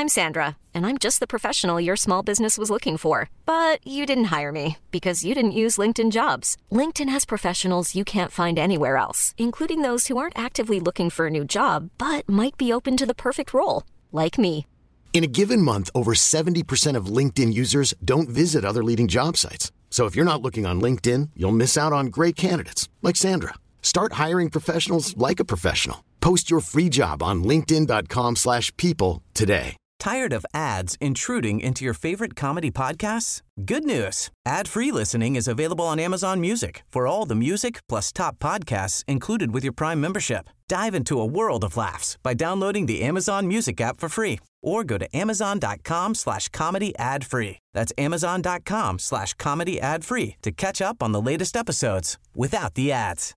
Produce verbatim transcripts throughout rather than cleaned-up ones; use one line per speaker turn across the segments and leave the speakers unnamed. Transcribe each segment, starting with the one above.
I'm Sandra, and I'm just the professional your small business was looking for. But you didn't hire me because you didn't use LinkedIn Jobs. LinkedIn has professionals you can't find anywhere else, including those who aren't actively looking for a new job, but might be open to the perfect role, like me.
In a given month, over seventy percent of LinkedIn users don't visit other leading job sites. So if you're not looking on LinkedIn, you'll miss out on great candidates like Sandra. Start hiring professionals like a professional. Post your free job on linkedin dot com slash people today.
Tired of ads intruding into your favorite comedy podcasts? Good news. Ad-free listening is available on Amazon Music for all the music plus top podcasts included with your Prime membership. Dive into a world of laughs by downloading the Amazon Music app for free or go to amazon dot com slash comedy ad free. That's amazon dot com slash comedy ad free to catch up on the latest episodes without the ads.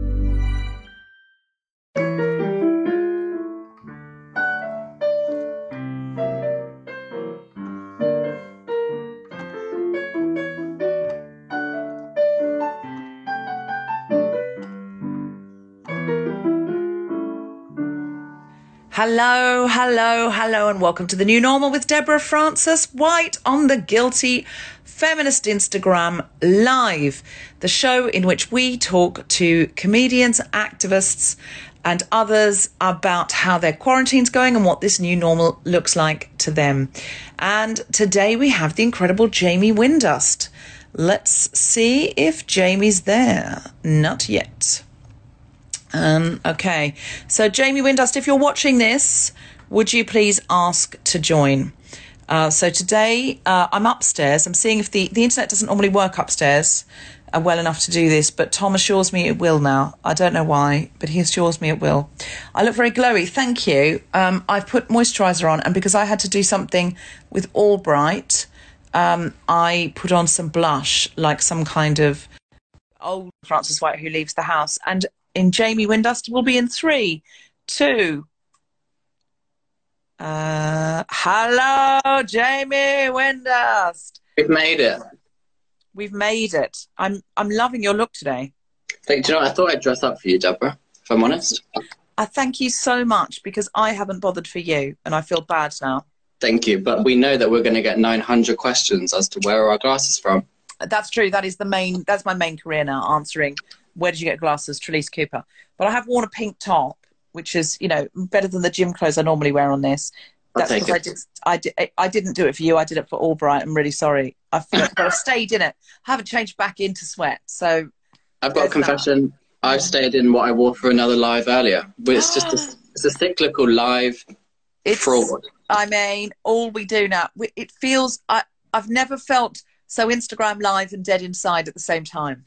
Hello, hello, hello, and welcome to The New Normal with Deborah Frances-White on the Guilty Feminist Instagram Live, the show in which we talk to comedians, activists, and others about how their quarantine's going and what this new normal looks like to them. And today we have the incredible Jamie Windust. Let's see if Jamie's there. Not yet. Um, okay, so Jamie Windust, if you're watching this, would you please ask to join? Uh, so today uh, I'm upstairs. I'm seeing if the, the internet doesn't normally work upstairs uh, well enough to do this, but Tom assures me it will now. I don't know why, but he assures me it will. I look very glowy. Thank you. Um, I've put moisturiser on, and because I had to do something with Albright, um, I put on some blush, like some kind of old Frances-White who leaves the house. And in Jamie Windust will be in three, two. Uh, hello, Jamie Windust.
We've made it.
We've made it. I'm I'm loving your look today.
Thank, do you know what? I thought I'd dress up for you, Deborah, if I'm honest.
I thank you so much because I haven't bothered for you and I feel bad now.
Thank you. But we know that we're going to get nine hundred questions as to where are our glasses from.
That's true. That is the main, that's my main career now, answering where did you get glasses, Trelise Cooper. But I have worn a pink top, which is, you know, better than the gym clothes I normally wear on this. That's because I, did, I, did, I didn't do it for you. I did it for Albright. I'm really sorry. I feel, but I've stayed in it. I haven't changed back into sweat. So
I've got a confession. That. I've stayed in what I wore for another live earlier. But it's just a, it's a cyclical live
it's,
fraud.
I mean, all we do now, it feels, I, I've never felt so Instagram live and dead inside at the same time.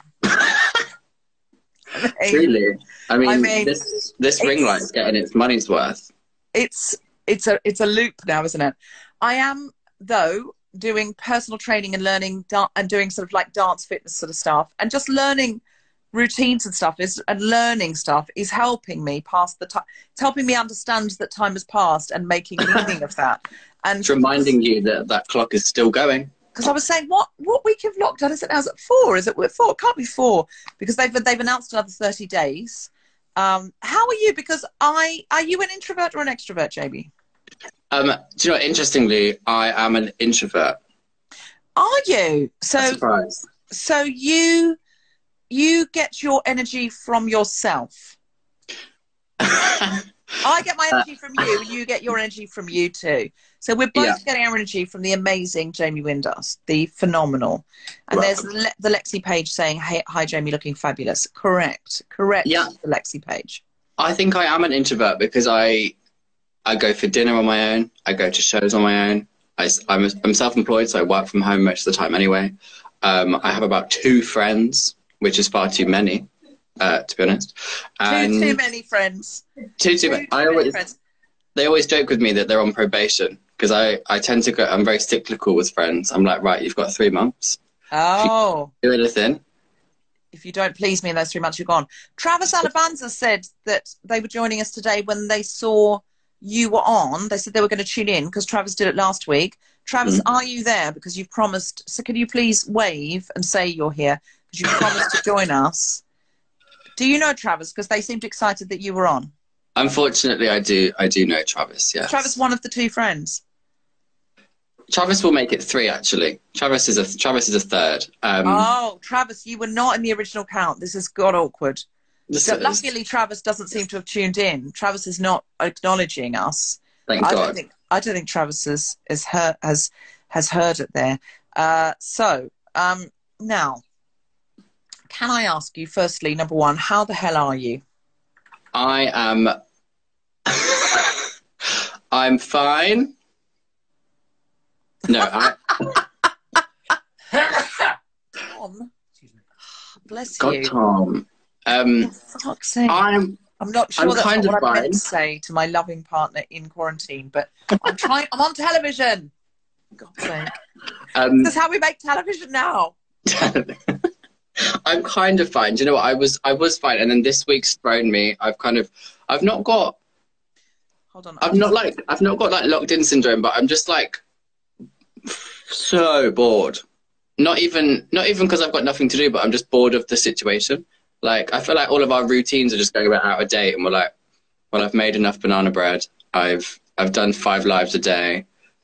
I mean, Truly, I mean,
I mean
this this ring light's getting its money's worth.
It's it's a it's a loop now, isn't it? I am though doing personal training and learning da- and doing sort of like dance fitness sort of stuff, and just learning routines and stuff is and learning stuff is helping me pass the time. It's helping me understand that time has passed and making meaning of that. And
it's reminding you that that clock is still going.
Because I was saying, what what week of lockdown is it now? Is it four? Is it four? It can't be four because they've they've announced another thirty days. Um, how are you? Because I are you an introvert or an extrovert, Jamie?
Um, do you know? Interestingly, I am an introvert.
Are you? So
surprise.
So you you get your energy from yourself. I get my energy from you, and you get your energy from you too. So we're both yeah. getting our energy from the amazing Jamie Windust, the phenomenal. And Welcome. There's Le- the Lexi page saying, hey, hi, Jamie, looking fabulous. Correct. Correct,
yeah.
the Lexi page.
I think I am an introvert because I I go for dinner on my own. I go to shows on my own. I, I'm, a, I'm self-employed, so I work from home most of the time anyway. Um, I have about two friends, which is far too many. Uh, to be honest, and
too, too many friends.
Too too, too many. I always friends. They always joke with me that they're on probation because I, I tend to go. I'm very cyclical with friends. I'm like, right, you've got three months.
Oh,
do anything.
If you don't please me in those three months, you're gone. Travis Alabanza said that they were joining us today when they saw you were on. They said they were going to tune in because Travis did it last week. Travis, mm-hmm. are you there? Because you've promised. So can you please wave and say you're here because you promised to join us. Do you know Travis? Because they seemed excited that you were on.
Unfortunately, I do. I do know Travis. Yes.
Travis, one of the two friends.
Travis will make it three, actually. Travis is a Travis is a third. Um,
oh, Travis, you were not in the original count. This has got awkward. So, luckily, Travis doesn't seem to have tuned in. Travis is not acknowledging us.
Thank
I
God.
Don't think, I don't think Travis has has heard, has, has heard it there. Uh, so, um, now, can I ask you, firstly, number one, how the hell are you?
I am... I'm fine. No, I...
Tom, bless
God,
you.
Tom. Um,
For fuck's sake.
I'm...
I'm not sure
I'm
that's
kind
not what
of
I meant
fine.
to say to my loving partner in quarantine, but I'm trying. I'm on television. For God's sake.
Um,
This is how we make television now.
I'm kind of fine. Do you know what? I was I was fine, and then this week's thrown me. I've kind of I've not got
Hold on.
I've not like I've not got like locked in syndrome, but I'm just like so bored. Not even not even because I've got nothing to do, but I'm just bored of the situation. Like, I feel like all of our routines are just going a bit out of date, and we're like, well, I've made enough banana bread. I've I've done five lives a day.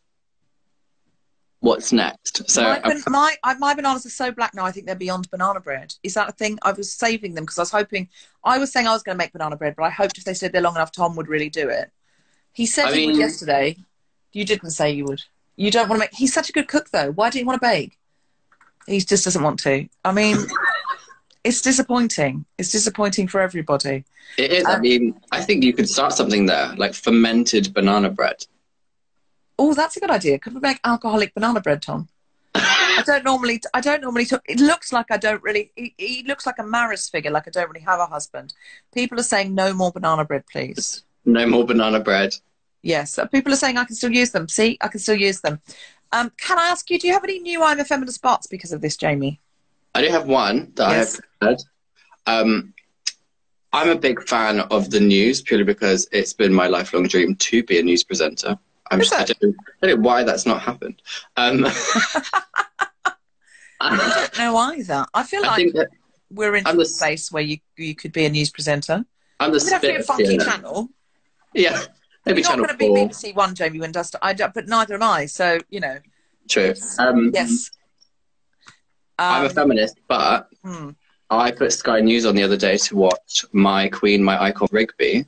What's next? So
my,
I'm,
my, I- my bananas are so black now, I think they're beyond banana bread. Is that a thing? I was saving them because I was hoping, I was saying I was going to make banana bread, but I hoped if they stayed there long enough, Tom would really do it. He said
I
he would
mean-
yesterday. You didn't say you would. You don't want to make, he's such a good cook though. Why do you want to bake? He just doesn't want to. I mean, it's disappointing. It's disappointing for everybody.
it is. I
Um,
mean, I think you could start something there, like fermented banana bread.
Oh, that's a good idea. Could we make alcoholic banana bread, Tom? I don't normally, I don't normally talk. It looks like I don't really, he, he looks like a Maris figure, like I don't really have a husband. People are saying no more banana bread, please.
No more banana bread.
Yes, uh, people are saying I can still use them. See, I can still use them. Um, can I ask you, do you have any new I'm a Feminist spots because of this, Jamie?
I do have one that
Yes.
I have heard. Um, I'm a big fan of the news purely because it's been my lifelong dream to be a news presenter. I'm
Is
just, I,
it?
don't, I don't know why that's not happened. Um,
I don't know either. I feel
I
like
think that
we're in
I'm
a
the-
place where you you could be a news presenter.
I'm the
We'd have to be a
spit
funky
here.
channel.
Yeah, maybe
You're not
Channel
going to be
four.
B B C One, Jamie, when does I don't, but neither am I. So you know,
True. Um,
yes.
I'm a
Um,
feminist, but
hmm.
I put Sky News on the other day to watch My Queen, My Icon Rigby,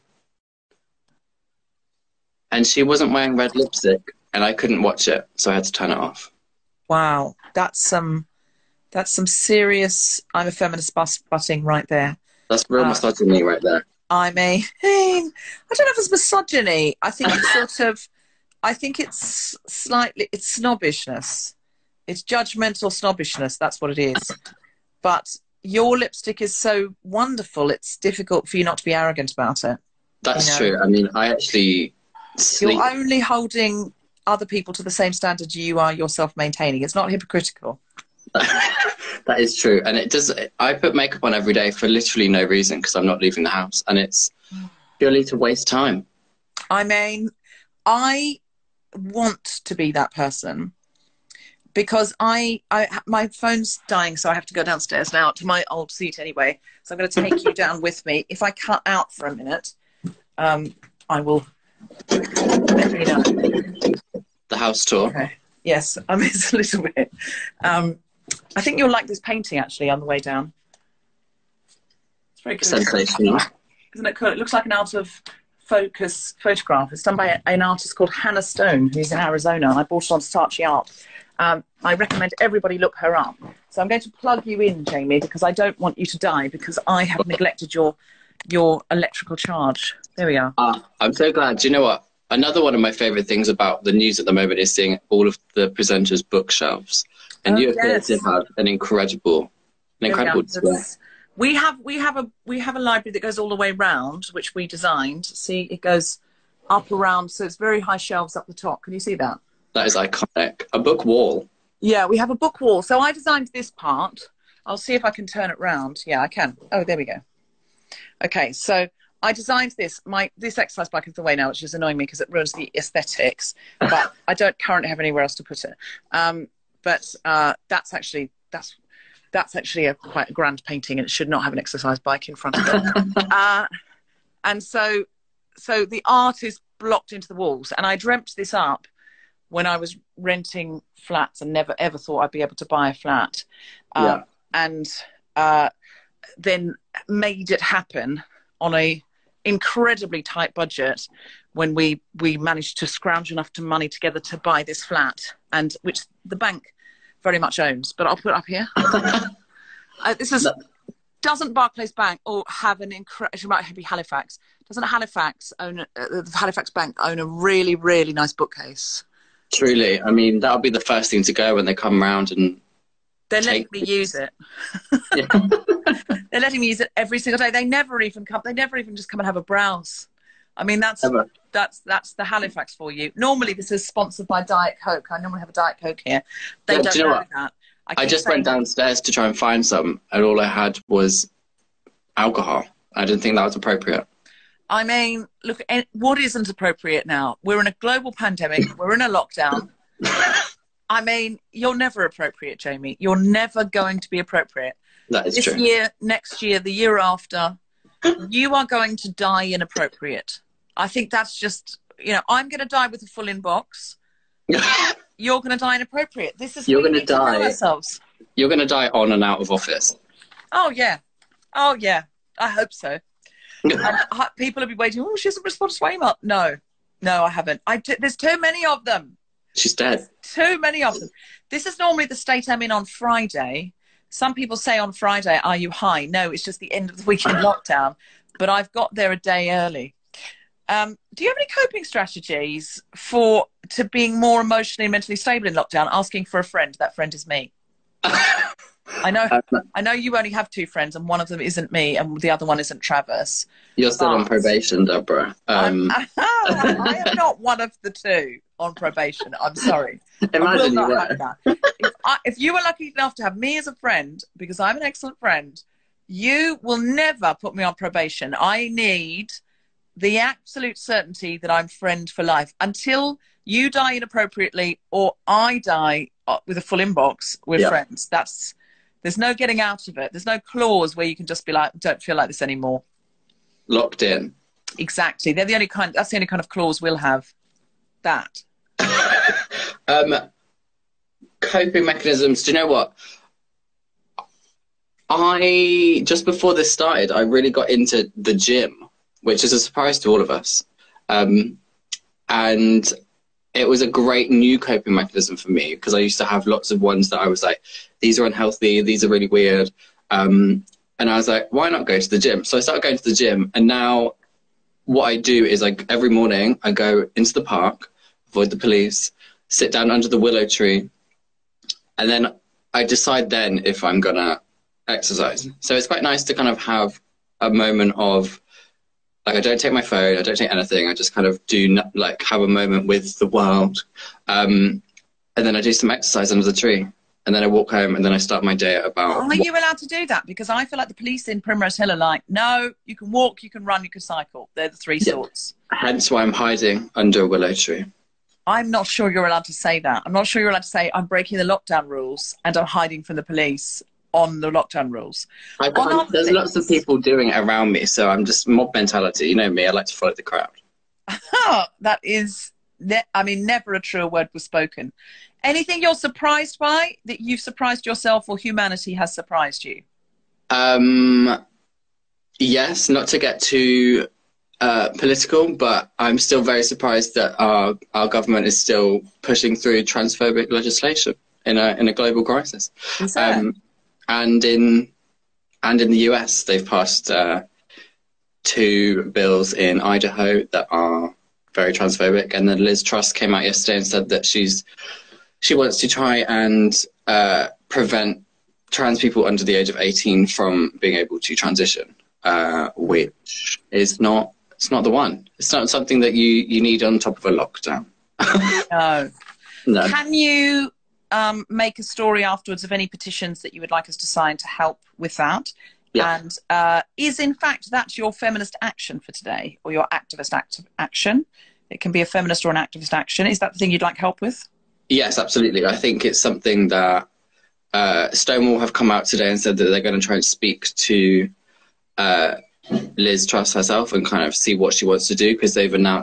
and she wasn't wearing red lipstick, and I couldn't watch it, so I had to turn it off.
Wow, that's some that's some serious I'm a feminist bus butting right there.
That's real
Uh,
misogyny right there.
I'm a I don't know if it's misogyny. I think it's sort of I think it's slightly it's snobbishness. It's judgmental snobbishness, that's what it is. But your lipstick is so wonderful, it's difficult for you not to be arrogant about it.
That's
you know.
true. I mean, I actually sleep.
You're only holding other people to the same standard you are yourself maintaining. It's not hypocritical.
That is true, and it does. I put makeup on every day for literally no reason because I'm not leaving the house, and it's purely to waste time.
I mean, I want to be that person because I, I, my phone's dying, so I have to go downstairs now to my old seat anyway. So I'm going to take you down with me. If I cut out for a minute, um, I will let you know.
The house tour.
Okay. Yes, I mean, it's a little bit. Um, I think you'll like this painting actually on the way down. It's very cool.
Sensational.
Isn't it cool? It looks like an out of focus photograph. It's done by an artist called Hannah Stone, who's in Arizona, and I bought it on Saatchi Art. Um, I recommend everybody look her up. So I'm going to plug you in, Jamie, because I don't want you to die because I have neglected your your electrical charge. There we are.
Ah, I'm so glad. Do you know what? Another one of my favourite things about the news at the moment is seeing all of the presenters' bookshelves. And
Oh,
you appear
yes.
to have an incredible, an
There we
incredible
are.
display.
That's- We have we have a we have a library that goes all the way round, which we designed. See, it goes up around, so it's very high shelves up the top. Can you see that?
That is iconic. A book wall.
Yeah, we have a book wall. So I designed this part. I'll see if I can turn it round. Yeah, I can. Oh, there we go. Okay, so I designed this. My this exercise bike is away now, which is annoying me because it ruins the aesthetics. But I don't currently have anywhere else to put it. Um, but uh, that's actually that's that's actually a quite a grand painting, and it should not have an exercise bike in front of it. uh, and so so the art is blocked into the walls, and I dreamt this up when I was renting flats and never ever thought I'd be able to buy a flat, um,
Yeah.
and uh, then made it happen on a incredibly tight budget when we we managed to scrounge enough to money together to buy this flat, and which the bank very much owns. But I'll put it up here. uh, this is. Doesn't Barclays Bank or have an incredible, it might be Halifax, doesn't Halifax own, uh, the Halifax Bank own a really, really nice bookcase?
Truly. I mean, that'll be the first thing to go when they come round and
They're
take...
letting me use it.
Yeah.
They're letting me use it every single day. They never even come, they never even just come and have a browse. I mean, that's,
Ever.
that's, that's the Halifax for you. Normally this is sponsored by Diet Coke. I normally have a Diet Coke here. They
Yeah,
don't
do you know
know
what?
that. I,
I just went
saying,
downstairs to try and find some, and all I had was alcohol. I didn't think that was appropriate.
I mean, look, what isn't appropriate now? We're in a global pandemic. We're in a lockdown. I mean, you're never appropriate, Jamie. You're never going to be appropriate.
That is
this
true.
year, next year, the year after, you are going to die inappropriate. I think that's just, you know, I'm going to die with a full inbox. You're going to die inappropriate. This is
You're
going
gonna
to know
die.
ourselves.
You're going to die on and out of office.
Oh, yeah. Oh, yeah. I hope so. And uh, people will be waiting. Oh, she hasn't responded to my email. No, no, I haven't. I t- there's too many of them.
She's dead.
Too many of them. This is normally the state I'm in on Friday. Some people say on Friday, are you high? No, it's just the end of the week in lockdown. But I've got there a day early. Um, do you have any coping strategies for to being more emotionally and mentally stable in lockdown? Asking for a friend. That friend is me. I know. I know you only have two friends, and one of them isn't me, and the other one isn't Travis.
You're still
But
on probation, Deborah. Um,
I am not one of the two on probation. I'm sorry. I will
imagine you
not
were.
have that. If, I, if you were lucky enough to have me as a friend, because I'm an excellent friend, you will never put me on probation. I need the absolute certainty that I'm friend for life until you die inappropriately or I die with a full inbox with
Yeah.
friends. That's there's no getting out of it. There's no clause where you can just be like, don't feel like this anymore.
Locked in.
Exactly. They're the only kind. That's the only kind of clause we'll have. That.
um, coping mechanisms. Do you know what? I just before this started, I really got into the gym, which is a surprise to all of us. Um, and it was a great new coping mechanism for me because I used to have lots of ones that I was like, these are unhealthy, these are really weird. Um, and I was like, why not go to the gym? So I started going to the gym, and now what I do is like every morning I go into the park, avoid the police, sit down under the willow tree, and then I decide then if I'm gonna exercise. So it's quite nice to kind of have a moment of like, I don't take my phone, I don't take anything, I just kind of do not, like have a moment with the world. Um, and then I do some exercise under the tree. And then I walk home, and then I start my day at about...
Are you allowed to do that? Because I feel like the police in Primrose Hill are like, no, you can walk, you can run, you can cycle. They're the three
Yeah.
sorts.
Hence why I'm hiding under a willow tree.
I'm not sure you're allowed to say that. I'm not sure you're allowed to say I'm breaking the lockdown rules and I'm hiding from the police on the lockdown rules.
I
On
can't,
other
there's
things-
lots of people doing it around me, so I'm just mob mentality. You know me, I like to follow the crowd.
That is, ne- I mean, never a truer word was spoken. Anything you're surprised by, that you've surprised yourself or humanity has surprised you?
Um, yes, not to get too uh, political, but I'm still very surprised that our our government is still pushing through transphobic legislation in a in a global crisis.
Is that?
Um, and in and in the U S, they've passed uh, two bills in Idaho that are very transphobic. And then Liz Truss came out yesterday and said that she's she wants to try and uh, prevent trans people under the age of eighteen from being able to transition, uh, which is not it's not the one. It's not something that you you need on top of a lockdown.
No.
No.
Can you um, make a story afterwards of any petitions that you would like us to sign to help with that?
Yeah.
And uh, is, in fact, that your feminist action for today, or your activist act- action? It can be a feminist or an activist action. Is that the thing you'd like help with?
Yes, absolutely. I think it's something that uh, Stonewall have come out today and said that they're going to try and speak to uh, Liz Truss herself and kind of see what she wants to do, because they've announced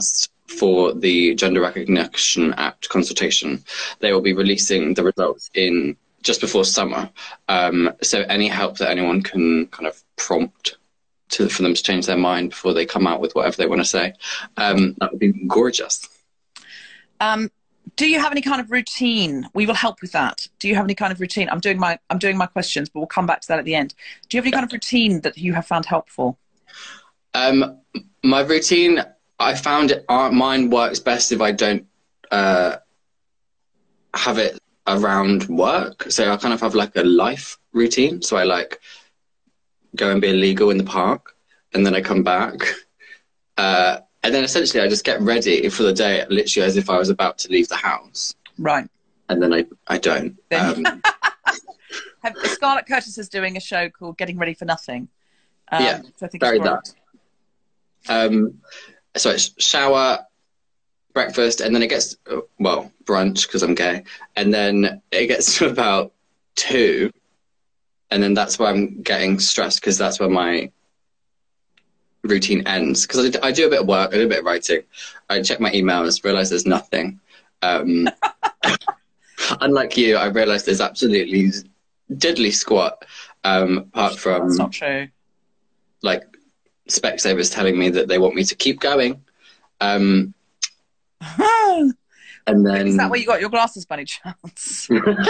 for the Gender Recognition Act consultation. They will be releasing the results in just before summer. Um, so any help that anyone can kind of prompt to for them to change their mind before they come out with whatever they want to say, um, that would be gorgeous.
Um, do you have any kind of routine? We will help with that. Do you have any kind of routine? I'm doing my I'm doing my questions, but we'll come back to that at the end. Do you have any kind of routine that you have found helpful?
Um, my routine, I found it, uh, mine works best if I don't uh, have it around work. So I kind of have like a life routine. So I like go and be illegal in the park, and then I come back. Uh, and then essentially I just get ready for the day, literally as if I was about to leave the house.
Right.
And then I, I don't.
Then,
um,
have, Scarlett Curtis is doing a show called Getting Ready for Nothing. Um,
yeah,
so I think
very
it's
that. Um, so it's shower, breakfast, and then it gets, well, brunch because I'm gay, and then it gets to about two, and then that's where I'm getting stressed because that's where my routine ends. Because I, d- I do a bit of work, I do a bit of writing, I check my emails, realise there's nothing. Um, unlike you, I realised there's absolutely diddly squat, um, apart from...
That's not true.
Like, Specsavers telling me that they want me to keep going. Um, and then...
Is that where you got your glasses, by any chance?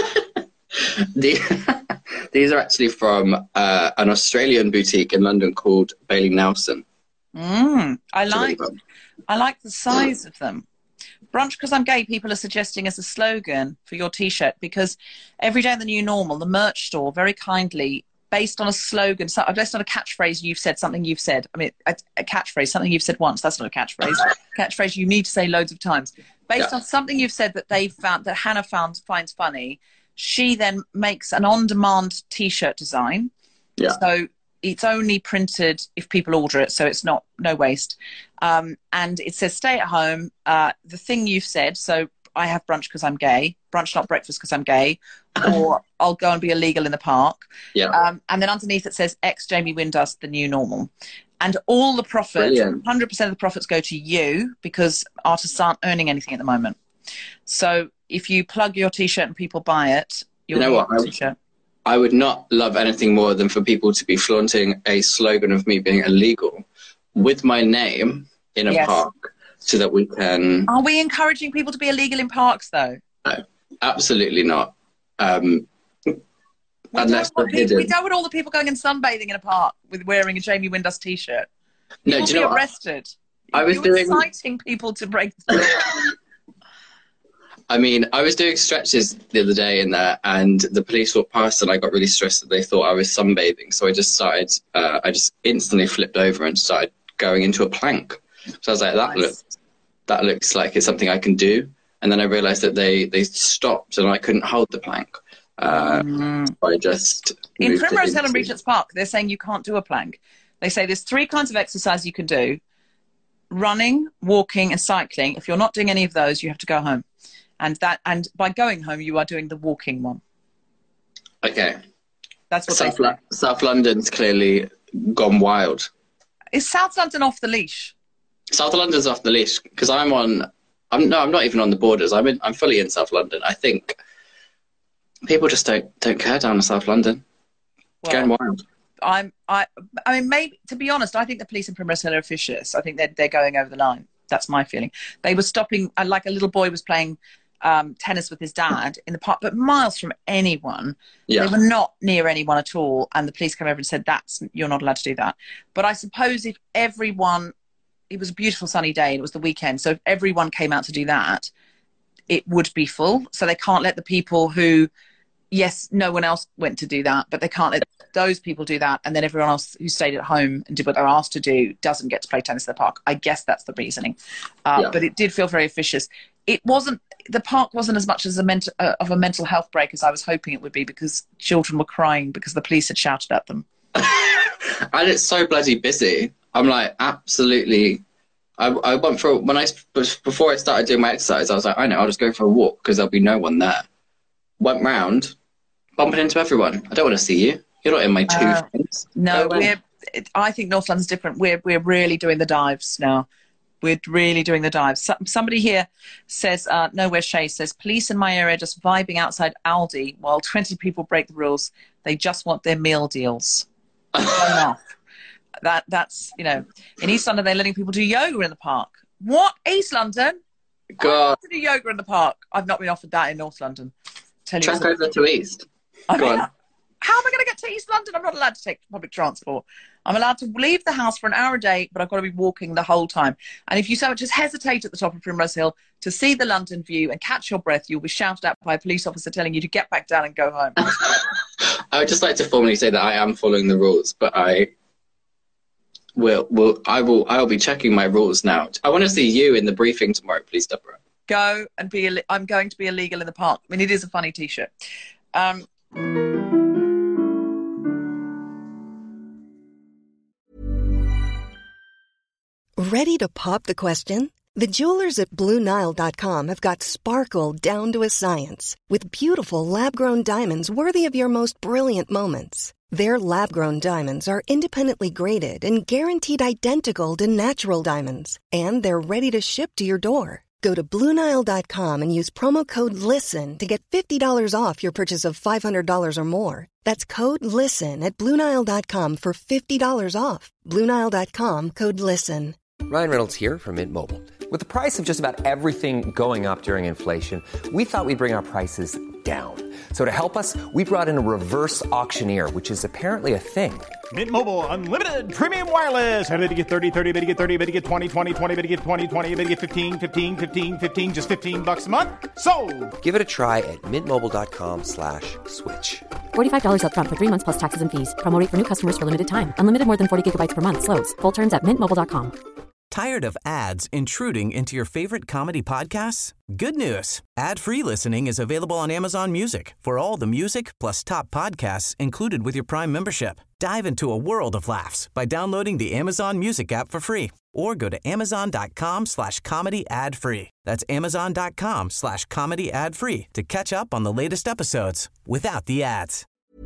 the, these are actually from uh, an Australian boutique in London called Bailey Nelson.
Mm, I like I like the size of them. Brunch because I'm gay, people are suggesting as a slogan for your T-shirt, because every day in the new normal, the merch store very kindly, based on a slogan, so, based on a catchphrase you've said, something you've said. I mean, a, a catchphrase, something you've said once. That's not a catchphrase. Catchphrase you need to say loads of times. Based
Yeah.
on something you've said that they found, that Hannah found finds funny, she then makes an on-demand T-shirt design.
Yeah.
So it's only printed if people order it, so it's not no waste. Um, and it says stay at home. Uh, the thing you've said, so I have brunch because I'm gay, brunch not breakfast because I'm gay, or I'll go and be illegal in the park.
Yeah.
Um, and then underneath it says ex Jamie Windust, the new normal. And all the profit,
Brilliant.
one hundred percent of the profits go to you, because artists aren't earning anything at the moment. So if you plug your T-shirt and people buy it, you'll
You know
get
what?
a
I-
T-shirt.
I would not love anything more than for people to be flaunting a slogan of me being illegal with my name in a
Yes.
park so that we can...
Are we encouraging people to be illegal in parks, though?
No, absolutely not. Um,
We
unless
don't, want
they're
people, we
hidden.
don't want all the people going and sunbathing in a park with wearing a Jamie Windust T-shirt.
No,
You'll
do
be
you know what?
arrested.
I was
You're
doing-
inciting people to break the law.
I mean, I was doing stretches the other day in there, and the police walked past, and I got really stressed that they thought I was sunbathing. So I just started, uh, I just instantly flipped over and started going into a plank. So I was like, that
Nice.
looks, that looks like it's something I can do. And then I realised that they they stopped, and I couldn't hold the plank. Uh, so I just
In
moved it
Primrose Hill and
into-
Regent's Park, they're saying you can't do a plank. They say there's three kinds of exercise you can do: running, walking, and cycling. If you're not doing any of those, you have to go home. And that, and by going home, you are doing the walking one.
Okay.
That's what
South,
they say.
Lo- South London's clearly gone wild.
Is South London off the leash?
South London's off the leash because I'm on. I'm no, I'm not even on the borders. I'm in. I'm fully in South London. I think people just don't don't care down in South London.
Well,
Going wild.
I'm. I. I mean, maybe to be honest, I think the police in Primrose Hill are officious. I think they're they're going over the line. That's my feeling. They were stopping. uh, Like a little boy was playing um, tennis with his dad in the park, but miles from anyone.
Yeah.
They were not near anyone at all, and the police came over and said, "That's you're not allowed to do that." But I suppose if everyone, it was a beautiful sunny day, and it was the weekend, so if everyone came out to do that, it would be full. So they can't let the people who, yes, no one else went to do that, but they can't let those people do that, and then everyone else who stayed at home and did what they're asked to do doesn't get to play tennis in the park. I guess that's the reasoning. Uh,
Yeah.
But it did feel very officious. It wasn't, the park wasn't as much as a mental, uh, of a mental health break as I was hoping it would be, because children were crying because the police had shouted at them.
And it's so bloody busy. I'm like, absolutely. I, I went for, when I, before I started doing my exercise, I was like, I know, I'll just go for a walk because there'll be no one there. Went round, bumping into everyone. I don't want to see you. You're not in my two
Uh,
friends.
No,
Go away.
we're, it, I think North London's different. We're, we're really doing the dives now. We're really doing the dives. So, somebody here says, uh, Nowhere Shay says, police in my area just vibing outside Aldi while twenty people break the rules. They just want their meal deals. Fair enough. That, that's, you know, in East London, they're letting people do yoga in the park. What? East London?
God.
I want to do yoga in the park. I've not been offered that in North London. Tell you
Track over to East.
I
Go
mean,
on.
how am I going to get to East London? I'm not allowed to take public transport. I'm allowed to leave the house for an hour a day, but I've got to be walking the whole time. And if you so much as hesitate at the top of Primrose Hill to see the London view and catch your breath, you'll be shouted at by a police officer telling you to get back down and go home.
I would just like to formally say that I am following the rules, but I will, will I will, I will be checking my rules now. I want to see you in the briefing tomorrow, please, Deborah.
Go and be, Ill- I'm going to be illegal in the park. I mean, it is a funny T-shirt. Um,
Ready to pop the question? The jewelers at Blue Nile dot com have got sparkle down to a science with beautiful lab-grown diamonds worthy of your most brilliant moments. Their lab-grown diamonds are independently graded and guaranteed identical to natural diamonds, and they're ready to ship to your door. Go to Blue Nile dot com and use promo code LISTEN to get fifty dollars off your purchase of five hundred dollars or more. That's code LISTEN at Blue Nile dot com for fifty dollars off. Blue Nile dot com, code LISTEN.
Ryan Reynolds here from Mint Mobile. With the price of just about everything going up during inflation, we thought we'd bring our prices down. So to help us, we brought in a reverse auctioneer, which is apparently a thing.
Mint Mobile Unlimited Premium Wireless. How to get thirty, thirty, how to get thirty, how to get twenty, twenty, twenty, how to get twenty, twenty, how to get fifteen, fifteen, fifteen, fifteen, just fifteen bucks a month? Sold!
Give it a try at mintmobile.com slash switch.
forty-five dollars up front for three months plus taxes and fees. Promo rate for new customers for limited time. Unlimited more than forty gigabytes per month. Slows full terms at mint mobile dot com.
Tired of ads intruding into your favorite comedy podcasts? Good news. Ad-free listening is available on Amazon Music for all the music plus top podcasts included with your Prime membership. Dive into a world of laughs by downloading the Amazon Music app for free or go to amazon.com slash comedy ad free. That's amazon.com slash comedy ad free to catch up on the latest episodes without the ads.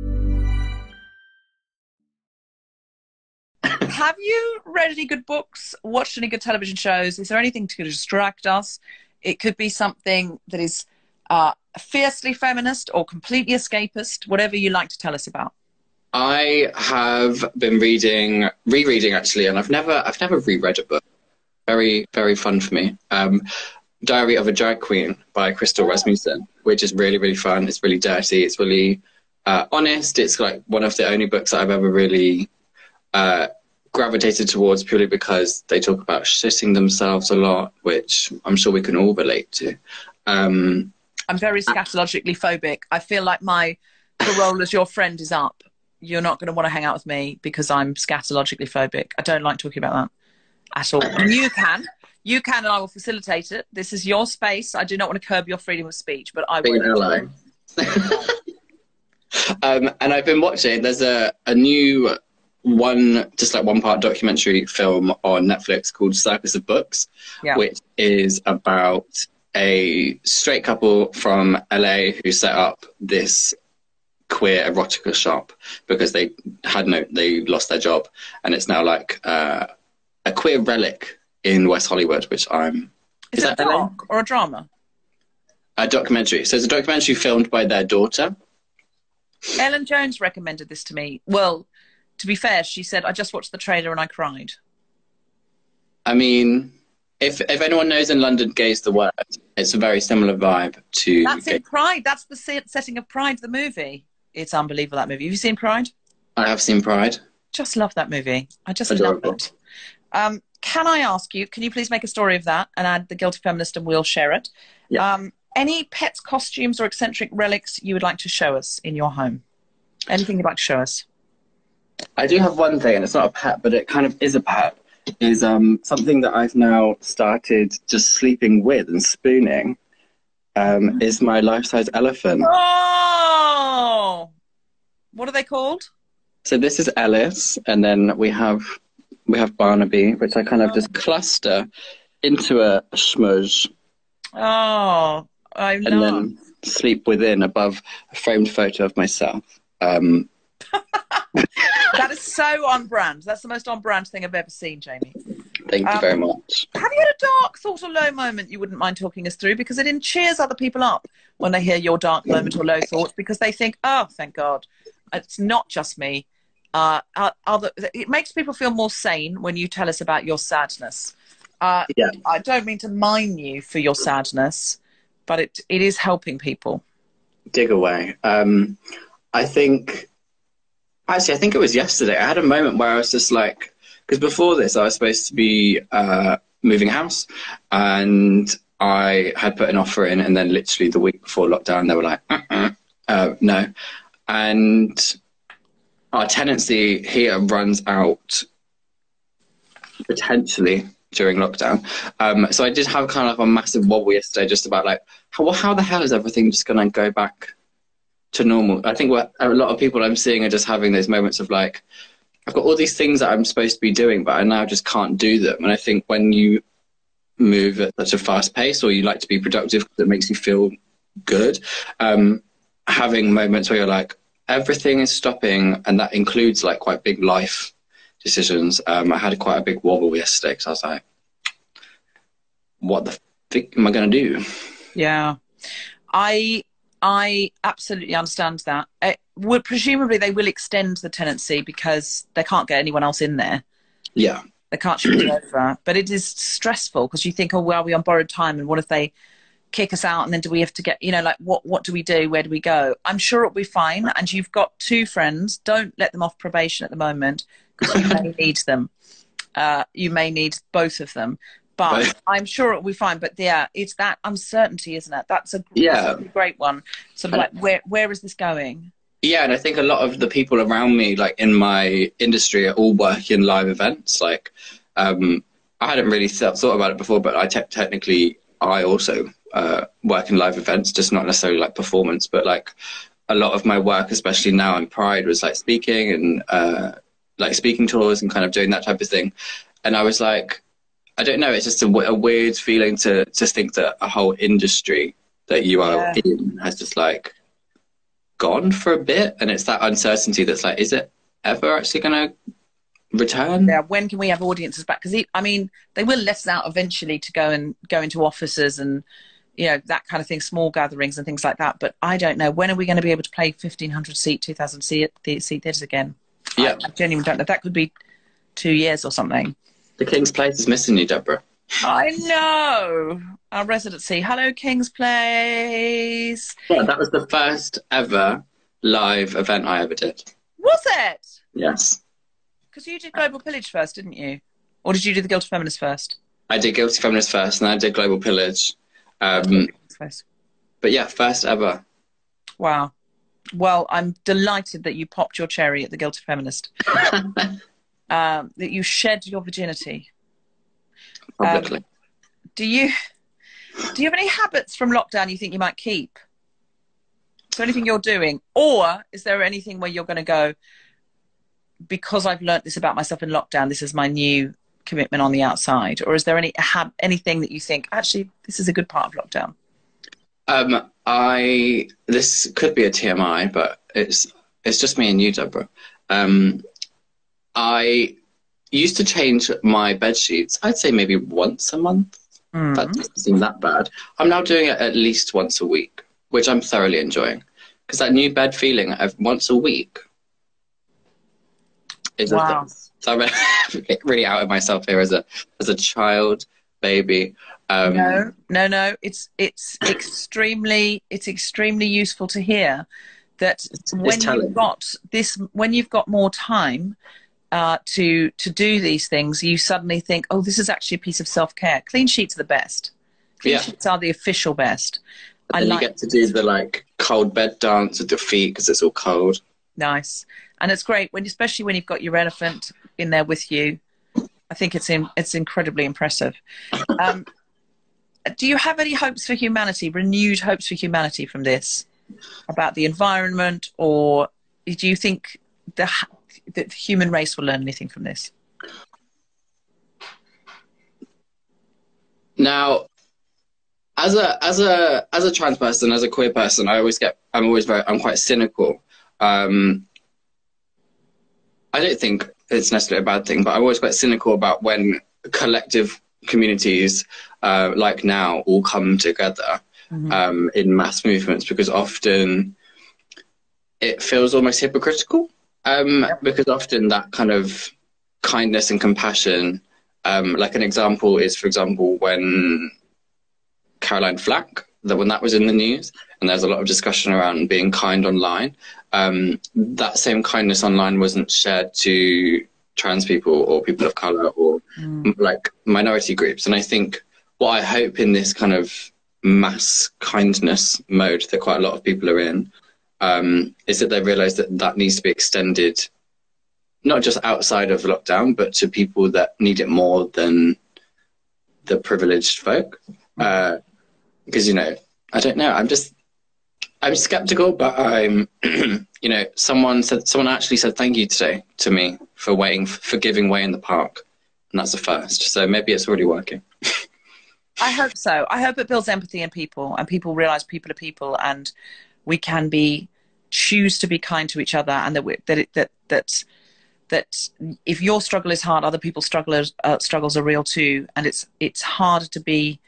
Have you read any good books, watched any good television shows? Is there anything to distract us? It could be something that is uh, fiercely feminist or completely escapist, whatever you like to tell us about.
I have been reading, rereading actually, and I've never, I've never reread a book. Very, very fun for me. Um, Diary of a Drag Queen by Crystal Rasmussen, which is really, really fun. It's really dirty. It's really uh, honest. It's like one of the only books that I've ever really uh, gravitated towards purely because they talk about shitting themselves a lot, which I'm sure we can all relate to. Um,
I'm very scatologically phobic. I feel like my parole as your friend is up. You're not going to want to hang out with me because I'm scatologically phobic. I don't like talking about that at all. And you can. You can, and I will facilitate it. This is your space. I do not want to curb your freedom of speech, but I
being
will.
an ally. um, and I've been watching, there's a, a new one, just like one part documentary film on Netflix called Circus of Books,
yeah.
which is about a straight couple from L A who set up this queer erotica shop because they had no, they lost their job, and it's now like uh, a queer relic in West Hollywood, which I'm...
Is, is it a doc or a drama?
A documentary. So it's a documentary filmed by their daughter.
Ellen Jones recommended this to me. Well, to be fair, she said, I just watched the trailer and I cried.
I mean, if if anyone knows in London Gay's the Word, it's a very similar vibe to...
That's
Gay.
in Pride. That's the setting of Pride, the movie. It's unbelievable, that movie. Have you seen Pride?
I have seen Pride.
Just love that movie. I just
Adorable.
love it. Um, can I ask you, can you please make a story of that and add the Guilty Feminist and we'll share it?
Yeah.
Um, any pets, costumes or eccentric relics you would like to show us in your home? Anything you'd like to show us?
I do have one thing, and it's not a pet, but it kind of is a pet, is um, something that I've now started just sleeping with and spooning, um, is my life-size elephant.
Oh! What are they called?
So this is Ellis, and then we have we have Barnaby, which I kind of just cluster into a, a smudge.
Oh, I love.
And then sleep within above a framed photo of myself. Um,
that is so on brand. That's the most on brand thing I've ever seen, Jamie.
Thank you
Um,
very much.
Have you had a dark thought or low moment you wouldn't mind talking us through? Because it cheers other people up when they hear your dark moment or low thought, because they think, oh, thank God, it's not just me. Uh, other, it makes people feel more sane when you tell us about your sadness. Uh,
Yeah.
I don't mean to mine you for your sadness, but it it is helping people.
Dig away. Um, I think, actually, I think it was yesterday. I had a moment where I was just like, because before this, I was supposed to be uh, moving house, and I had put an offer in, and then literally the week before lockdown, they were like, uh-uh, uh, no. And our tenancy here runs out potentially during lockdown. Um, so I did have kind of a massive wobble yesterday just about like, how, how the hell is everything just going to go back to normal? I think what a lot of people I'm seeing are just having those moments of like, I've got all these things that I'm supposed to be doing, but I now just can't do them. And I think when you move at such a fast pace, or you like to be productive because it makes you feel good, um, having moments where you're like, everything is stopping, and that includes like quite big life decisions. Um, I had quite a big wobble yesterday because I was like, what the fuck am I going to do?
Yeah, I I absolutely understand that. It would, presumably they will extend the tenancy because they can't get anyone else in there.
Yeah.
They can't shift it over. But it is stressful because you think, oh, well, are we on borrowed time? And what if they kick us out? And then do we have to get, you know, like, what, what do we do? Where do we go? I'm sure it'll be fine. And you've got two friends. Don't let them off probation at the moment, because you may need them. Uh, you may need both of them. But I'm sure it'll be fine. But yeah, it's that uncertainty, isn't it? That's a,
yeah.
that's a great one. So like, where where is this going?
Yeah, and I think a lot of the people around me, like in my industry, are all working live events. Like, um, I hadn't really th- thought about it before, but I te- technically, I also uh, work in live events, just not necessarily like performance, but like a lot of my work, especially now in Pride, was like speaking and uh, like speaking tours and kind of doing that type of thing. And I was like, I don't know, it's just a, w- a weird feeling to just think that a whole industry that you are yeah. in has just like gone for a bit, and it's that uncertainty that's like, is it ever actually going to return?
Yeah, when can we have audiences back? Because I mean, they will let us out eventually to go and go into offices and, you know, that kind of thing, small gatherings and things like that. But I don't know, when are we going to be able to play fifteen hundred seat, two thousand seat theatres again?
Yeah,
I, I genuinely don't know. That could be two years or something.
The King's Place is missing you, Deborah.
I know. Our residency. Hello, King's Place.
Yeah, that was the first ever live event I ever did.
Was it?
Yes.
Because you did Global Pillage first, didn't you? Or did you do the Guilty Feminist first?
I did Guilty Feminist first, and I did Global Pillage. Um, but yeah, first ever.
Wow. Well, I'm delighted that you popped your cherry at the Guilty Feminist. um, that you shed your virginity.
Publicly.
Um, do you do you have any habits from lockdown you think you might keep? Is there anything you're doing? Or is there anything where you're going to go, because I've learnt this about myself in lockdown, this is my new commitment on the outside? Or is there any ha- anything that you think, actually, this is a good part of lockdown?
Um, I this could be a T M I, but it's it's just me and you, Deborah. Um, I used to change my bed sheets, I'd say maybe once a month. Mm. That doesn't seem that bad. I'm now doing it at least once a week, which I'm thoroughly enjoying. Because that new bed feeling of once a week is
wow.
a thing. So I'm really outing myself here as a as a child baby. Um,
no, no, no. It's it's extremely it's extremely useful to hear that
it's,
when
it's
you've got this, when you've got more time uh, to to do these things, you suddenly think, oh, this is actually a piece of self care. Clean sheets are the best. Clean
yeah.
sheets are the official best.
And I like you get to do the like cold bed dance with your feet because it's all cold.
Nice, and it's great when, especially when you've got your elephant in there with you. I think it's in, it's incredibly impressive. Um, do you have any hopes for humanity, renewed hopes for humanity from this, about the environment, or do you think the that the human race will learn anything from this?
Now, as a as a as a trans person, as a queer person, I always get I'm always very I'm quite cynical. Um, I don't think it's necessarily a bad thing, but I'm always quite cynical about when collective communities uh, like now all come together mm-hmm. um, in mass movements, because often it feels almost hypocritical um, yep. because often that kind of kindness and compassion, um, like an example is, for example, when Caroline Flack, that when that was in the news and there's a lot of discussion around being kind online, um, that same kindness online wasn't shared to trans people or people of colour or mm. like minority groups. And I think what I hope in this kind of mass kindness mode that quite a lot of people are in um, is that they realise that that needs to be extended not just outside of lockdown, but to people that need it more than the privileged folk. Uh, because, you know, I don't know, I'm just, I'm skeptical, but I'm, you know, someone said, someone actually said thank you today to me for waiting, for giving way in the park. And that's a first. So maybe it's already working.
I hope so. I hope it builds empathy in people and people realise people are people and we can be, choose to be kind to each other, and that we, that, it, that, that, that if your struggle is hard, other people's strugglers, uh, struggles are real too. And it's, it's harder to be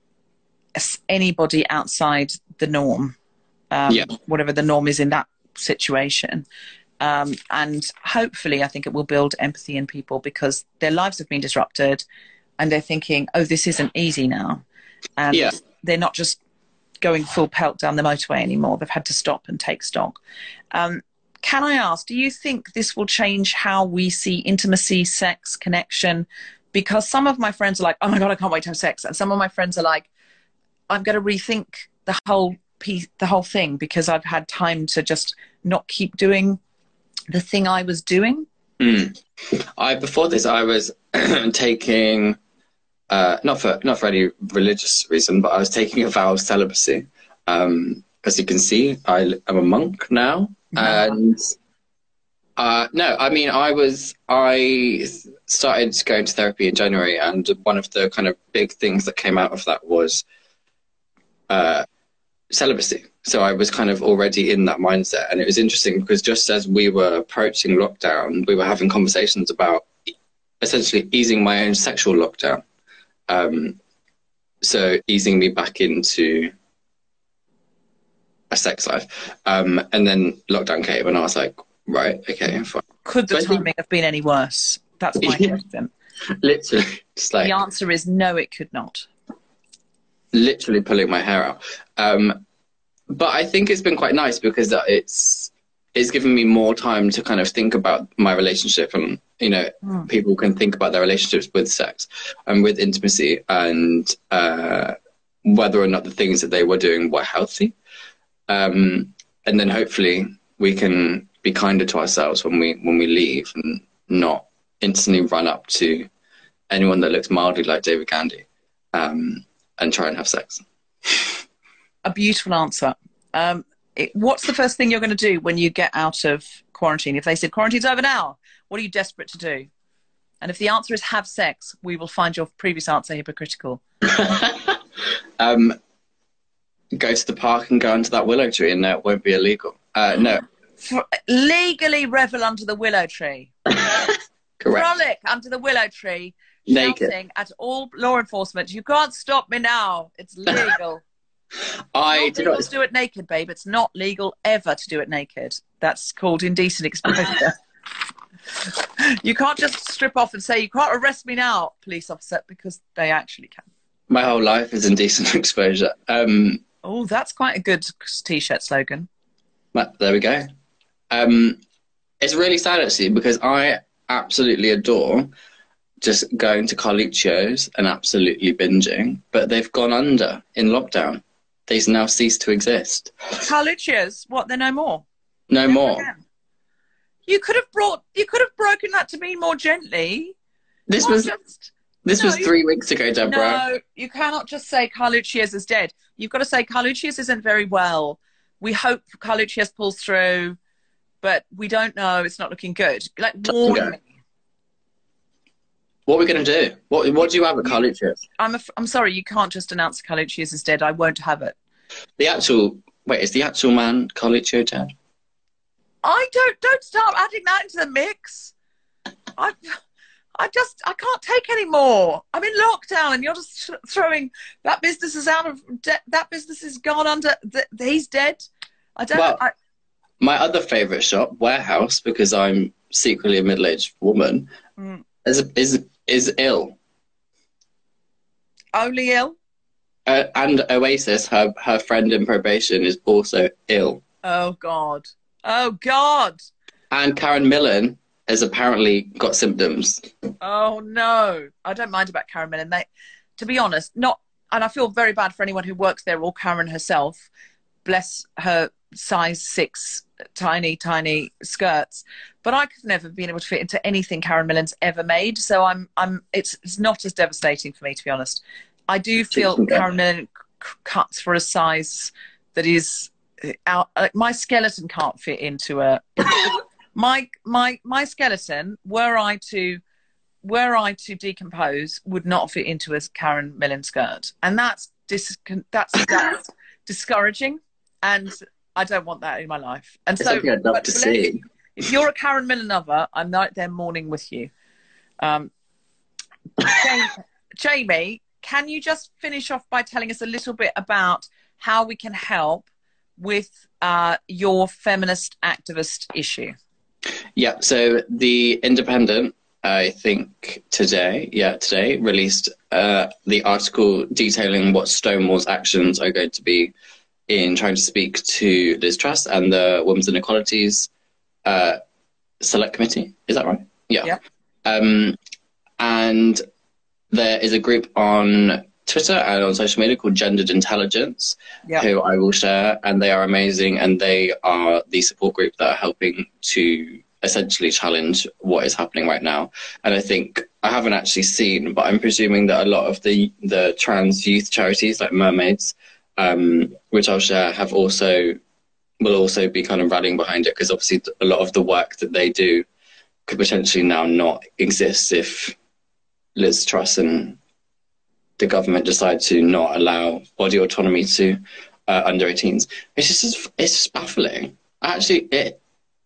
anybody outside the norm. Um, yeah. Whatever the norm is in that situation. Um, and hopefully, I think it will build empathy in people because their lives have been disrupted and they're thinking, oh, this isn't easy now. And yeah. they're not just going full pelt down the motorway anymore. They've had to stop and take stock. Um, can I ask, do you think this will change how we see intimacy, sex, connection? Because some of my friends are like, oh my God, I can't wait to have sex. And some of my friends are like, I'm going to rethink the whole piece, the whole thing, because I've had time to just not keep doing the thing I was doing.
Mm. I before this, I was taking, uh, not for not for any religious reason, but I was taking a vow of celibacy. Um, as you can see, I am a monk now, no. and uh, no, I mean, I was I started going to therapy in January, and one of the kind of big things that came out of that was uh, celibacy. So I was kind of already in that mindset. And it was interesting because just as we were approaching lockdown, we were having conversations about essentially easing my own sexual lockdown. Um, so easing me back into a sex life. Um, and then lockdown came and I was like, right, okay, fine.
Could the
but
timing have been any worse? That's my
yeah,
question.
Literally. Just like,
the answer is no, it could not.
Literally pulling my hair out. Um, but I think it's been quite nice because it's it's given me more time to kind of think about my relationship, and you know, mm. people can think about their relationships with sex and with intimacy, and uh, whether or not the things that they were doing were healthy. Um, and then hopefully we can be kinder to ourselves when we when we leave, and not instantly run up to anyone that looks mildly like David Gandy. Um, and try and have sex.
A beautiful answer. Um, it, what's the first thing you're going to do when you get out of quarantine? If they said quarantine's over now, what are you desperate to do? And if the answer is have sex, we will find your previous answer hypocritical.
um, go to the park and go under that willow tree, and no, it won't be illegal. Uh, no.
For, legally revel under the willow tree.
Correct.
Frolic under the willow tree.
Naked.
Shouting at all law enforcement, you can't stop me now. It's legal.
I
it's not legal to do it naked, babe. It's not legal ever to do it naked. That's called indecent exposure. You can't just strip off and say, you can't arrest me now, police officer, because they actually can.
My whole life is indecent exposure. Um,
oh, that's quite a good T-shirt slogan.
But there we go. Um, it's really sad, actually, because I absolutely adore just going to Carluccio's and absolutely binging, but they've gone under in lockdown. They've now ceased to exist.
Carluccio's? What, they're no more?
No
Never
more.
Again. You could have brought, you could have broken that to me more gently.
This
Not
was
just,
this
no,
was three weeks ago, Deborah.
No, you cannot just say Carluccio's is dead. You've got to say Carluccio's isn't very well. We hope Carluccio's pulls through, but we don't know. It's not looking good. Like, warn me.
What are we going to do? What What do you have at Carluccio's?
I'm a, I'm sorry, you can't just announce Carluccio's is dead. I won't have it.
The actual wait is the actual man Carluccio dead?
I don't don't start adding that into the mix. I I just, I can't take any more. I'm in lockdown and you're just th- throwing that business is out of debt. That business is gone under, th- he's dead. I don't
well,
know. I,
my other favourite shop, Warehouse, because I'm secretly a middle-aged woman, mm. is, is, is ill.
Only ill?
Uh, and Oasis, her, her friend in probation, is also ill.
Oh, God. Oh, God.
And Karen Millen has apparently got symptoms.
Oh, no. I don't mind about Karen Millen. They, to be honest, not, and I feel very bad for anyone who works there or Karen herself. Bless her size six, tiny, tiny skirts. But I could never have been able to fit into anything Karen Millen's ever made. So I'm, I'm, it's, it's not as devastating for me, to be honest. I do feel Karen Millen c- cuts for a size that is out. Like my skeleton can't fit into a. my my my skeleton, were I to were I to decompose, would not fit into a Karen Millen skirt, and that's dis- that's, that's discouraging, and I don't want that in my life. And
it's
so,
I'd love to see.
If you're a Karen Millen lover, I'm right there mourning with you. Um, Jamie, Jamie, can you just finish off by telling us a little bit about how we can help with uh, your feminist activist issue?
Yeah, so the Independent, I think today, yeah, today, released uh, the article detailing what Stonewall's actions are going to be in trying to speak to Liz Truss and the Women's Inequalities uh, Select Committee. Is that right? Yeah.
yeah.
Um, and there is a group on Twitter and on social media called Gendered Intelligence, yep. who I will share, and they are amazing, and they are the support group that are helping to essentially challenge what is happening right now. And I think, I haven't actually seen, but I'm presuming that a lot of the, the trans youth charities like Mermaids, um, which I'll share, have also, will also be kind of rallying behind it, because obviously a lot of the work that they do could potentially now not exist if Liz Truss and the government decide to not allow body autonomy to uh, under eighteens. It's just, it's just baffling. Actually, it,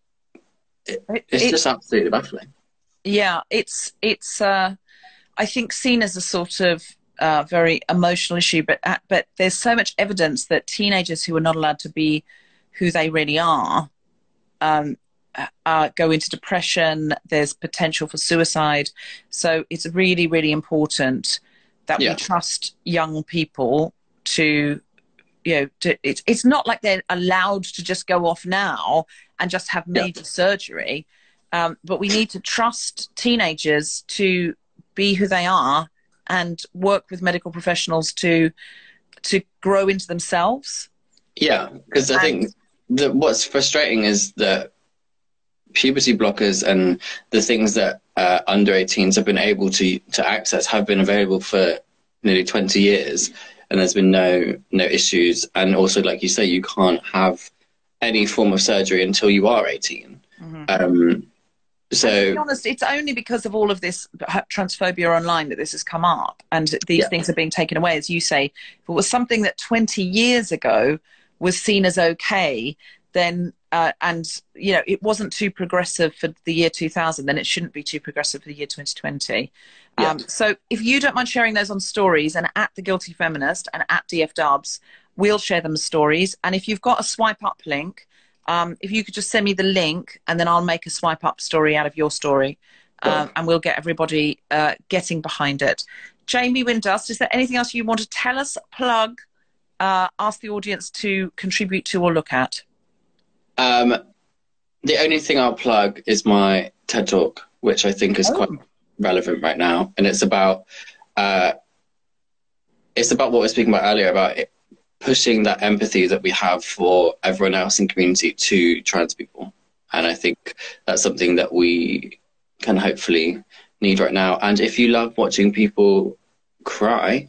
it it's it, just absolutely baffling.
Yeah, it's it's. Uh, I think seen as a sort of uh, very emotional issue, but uh, but there's so much evidence that teenagers who are not allowed to be who they really are um, uh, go into depression. There's potential for suicide. So it's really, really important that yeah. we trust young people to, you know, to, it's it's not like they're allowed to just go off now and just have major yeah. surgery, um, but we need to trust teenagers to be who they are and work with medical professionals to to grow into themselves.
Yeah, because I think that what's frustrating is that puberty blockers and the things that uh, under eighteens have been able to to access have been available for nearly twenty years, and there's been no no issues. And also, like you say, you can't have any form of surgery until you are eighteen. Mm-hmm. Um, so,
and to be honest, it's only because of all of this transphobia online that this has come up, and these yeah. things are being taken away. As you say, if it was something that twenty years ago was seen as okay, then uh, and you know it wasn't too progressive for the year two thousand, then it shouldn't be too progressive for the year twenty twenty. Yeah. Um, so if you don't mind sharing those on stories, and at The Guilty Feminist and at D F Dubs, we'll share them as stories. And if you've got a swipe up link, um, if you could just send me the link, and then I'll make a swipe up story out of your story, um, and we'll get everybody uh, getting behind it. Jamie Windust, is there anything else you want to tell us, plug, uh, ask the audience to contribute to or look at?
Um, the only thing I'll plug is my TED Talk, which I think is oh. quite relevant right now, and it's about uh, it's about what we were speaking about earlier, about it, pushing that empathy that we have for everyone else in community to trans people, and I think that's something that we can hopefully need right now. And if you love watching people cry,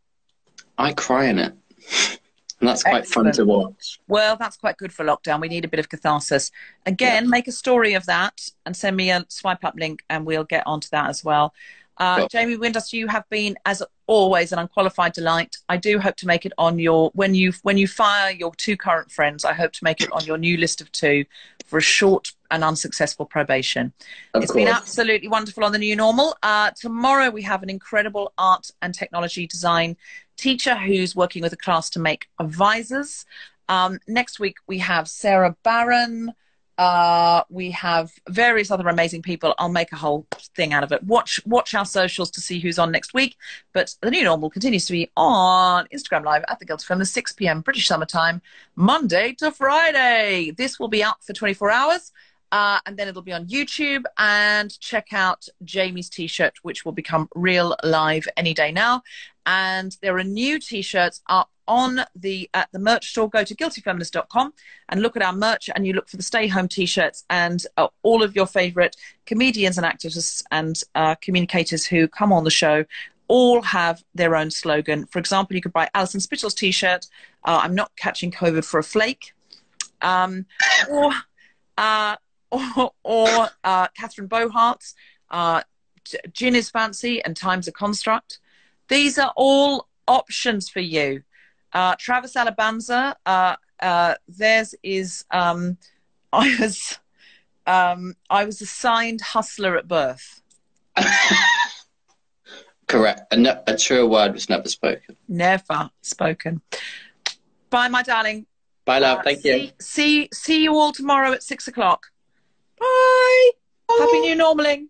I cry in it. And that's quite Excellent. Fun to watch.
Well, that's quite good for lockdown. We need a bit of catharsis. Again, yeah. make a story of that and send me a swipe up link and we'll get onto that as well. Uh,
Cool.
Jamie Windus, you have been, as always, an unqualified delight. I do hope to make it on your when you when you fire your two current friends. I hope to make it on your new list of two for a short and unsuccessful probation.
Of
It's been
course.
absolutely wonderful on the New Normal. Uh, tomorrow we have an incredible art and technology design teacher who's working with a class to make visors. Um, next week we have Sarah Barron. Uh, we have various other amazing people. I'll make a whole thing out of it. Watch watch our socials to see who's on next week. But the New Normal continues to be on Instagram Live at The Guilty Feminist, six p.m. British summertime, Monday to Friday. This will be up for twenty-four hours. Uh, and then it'll be on YouTube. And check out Jamie's T-shirt, which will become real live any day now. And there are new T-shirts up on the at the merch store. Go to guilty feminist dot com and look at our merch, and you look for the Stay Home T-shirts, and uh, all of your favorite comedians and activists and uh, communicators who come on the show all have their own slogan. For example, you could buy Alison Spittle's T-shirt, uh, I'm not catching COVID for a flake, um, or uh, or, or uh, Catherine Bohart's uh, Gin is Fancy and Time's a Construct. These are all options for you. Uh, Travis Alabanza, uh, uh, theirs is, um, I was, um, I was assigned hustler at birth.
Correct. A, ne- a true word was never spoken.
Never spoken. Bye, my darling.
Bye, love.
Uh,
Thank
see,
you.
See, see you all tomorrow at six o'clock. Bye. Bye. Happy New Normaling.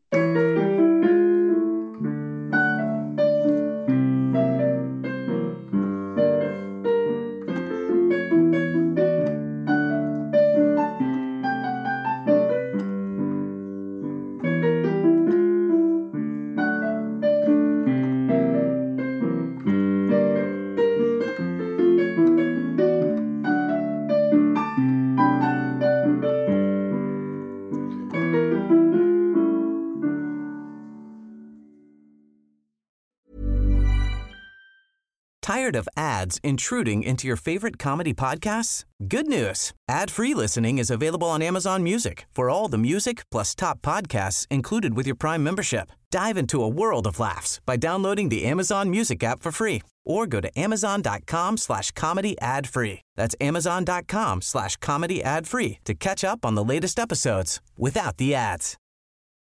Tired of ads intruding into your favorite comedy podcasts? Good news. Ad-free listening is available on Amazon Music for all the music plus top podcasts included with your Prime membership. Dive into a world of laughs by downloading the Amazon Music app for free or go to amazon.com slash comedy ad free. That's amazon.com slash comedy ad free to catch up on the latest episodes without the ads.